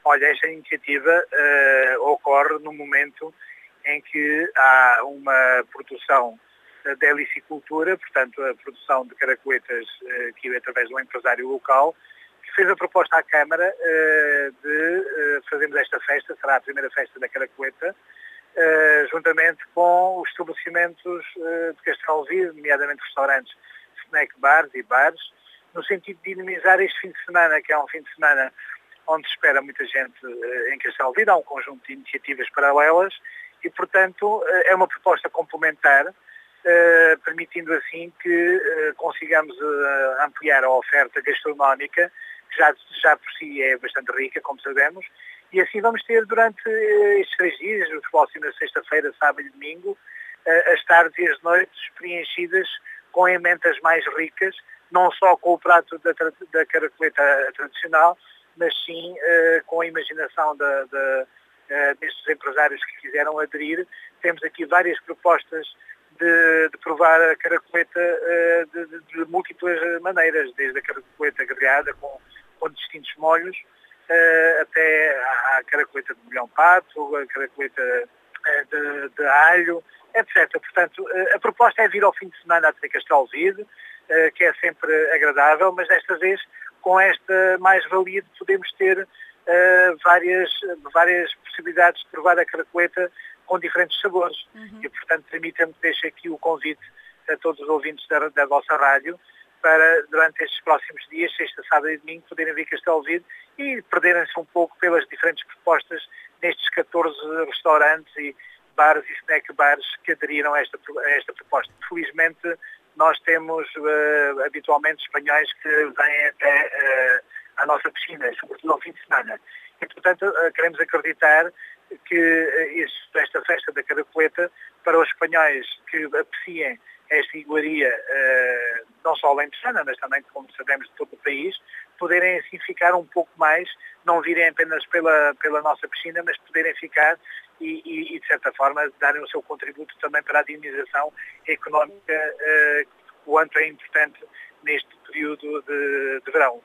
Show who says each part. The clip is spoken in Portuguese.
Speaker 1: Olha, esta iniciativa ocorre no momento em que há uma produção da helicicultura, portanto a produção de caracoetas que é através de um empresário local, que fez a proposta à Câmara de fazermos esta festa, será a primeira festa da caracoeta, juntamente com os estabelecimentos de Castelvide, nomeadamente restaurantes, snack bars e bares, no sentido de dinamizar este fim de semana, que é um fim de semana onde se espera muita gente em Castelvide, há um conjunto de iniciativas paralelas e, portanto, é uma proposta complementar, permitindo assim que consigamos ampliar a oferta gastronómica, que já por si é bastante rica, como sabemos, e assim vamos ter durante estes 3 dias, os próximos sexta-feira, sábado e domingo, as tardes e as noites preenchidas com emendas mais ricas, não só com o prato da caracoleta tradicional, mas sim com a imaginação destes empresários que quiseram aderir. Temos aqui várias propostas de provar a caracoleta de múltiplas maneiras, desde a caracoleta grelhada com distintos molhos, até à caracoleta de molhão-pato, a caracoleta de alho, etc. Portanto, a proposta é vir ao fim de semana até Castelvide, que é sempre agradável, mas desta vez com esta mais-valia de podermos ter várias possibilidades de provar a caracoleta com diferentes sabores.
Speaker 2: Uhum.
Speaker 1: E, portanto, permita-me que deixe aqui o convite a todos os ouvintes da vossa rádio para, durante estes próximos dias, sexta, sábado e domingo, poderem vir a Castelvide e perderem-se um pouco pelas diferentes propostas nestes 14 restaurantes e bares e snack bars que aderiram a esta proposta. Felizmente, nós temos habitualmente espanhóis que vêm até à nossa piscina, sobretudo ao fim de semana. E, portanto, queremos acreditar que esta festa da caracoleta, para os espanhóis que apreciem esta iguaria, não só alentejana, mas também, como sabemos, de todo o país, poderem assim ficar um pouco mais, não virem apenas pela nossa piscina, mas poderem ficar e de certa forma, darem o seu contributo também para a dinamização económica, quanto é importante neste período de verão.